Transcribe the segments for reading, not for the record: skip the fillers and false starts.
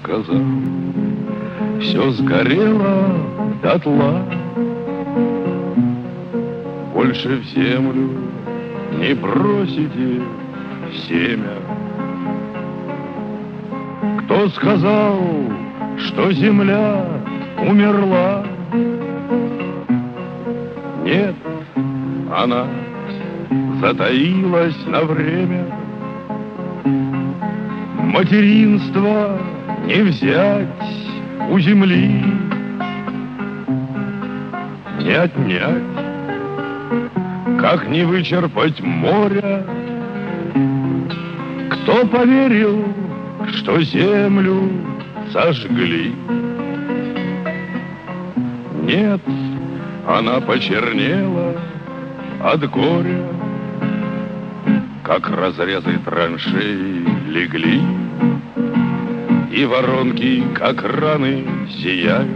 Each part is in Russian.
сказал, все сгорело дотла. Больше в землю не бросите семя. Кто сказал, что земля умерла? Нет, она затаилась на время. Материнство не взять у земли, не отнять, как не вычерпать моря. Кто поверил, что землю сожгли? Нет, она почернела от горя, как разрезы траншеи легли, и воронки, как раны, зияют.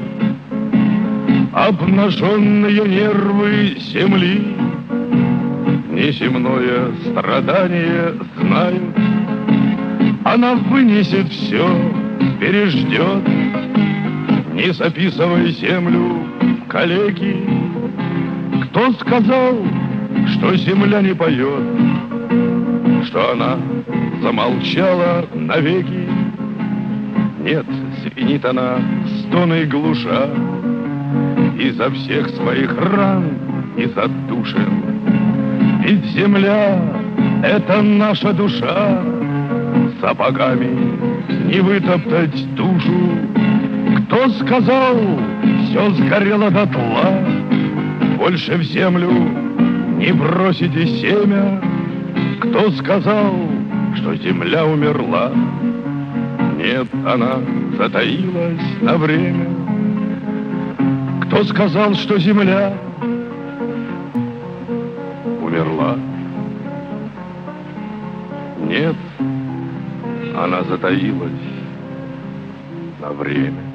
Обнаженные нервы земли неземное страдание знают. Она вынесет все, переждет. Не записывай землю, коллеги. Кто сказал, что земля не поет, что она замолчала навеки? Нет, звенит она стоной глуша изо всех своих ран и задушен. Ведь земля — это наша душа, сапогами не вытоптать душу. Кто сказал, все сгорело дотла? Больше в землю не бросите семя. Кто сказал, что земля умерла? Нет, она затаилась на время. Кто сказал, что земля умерла? Нет, она затаилась на время.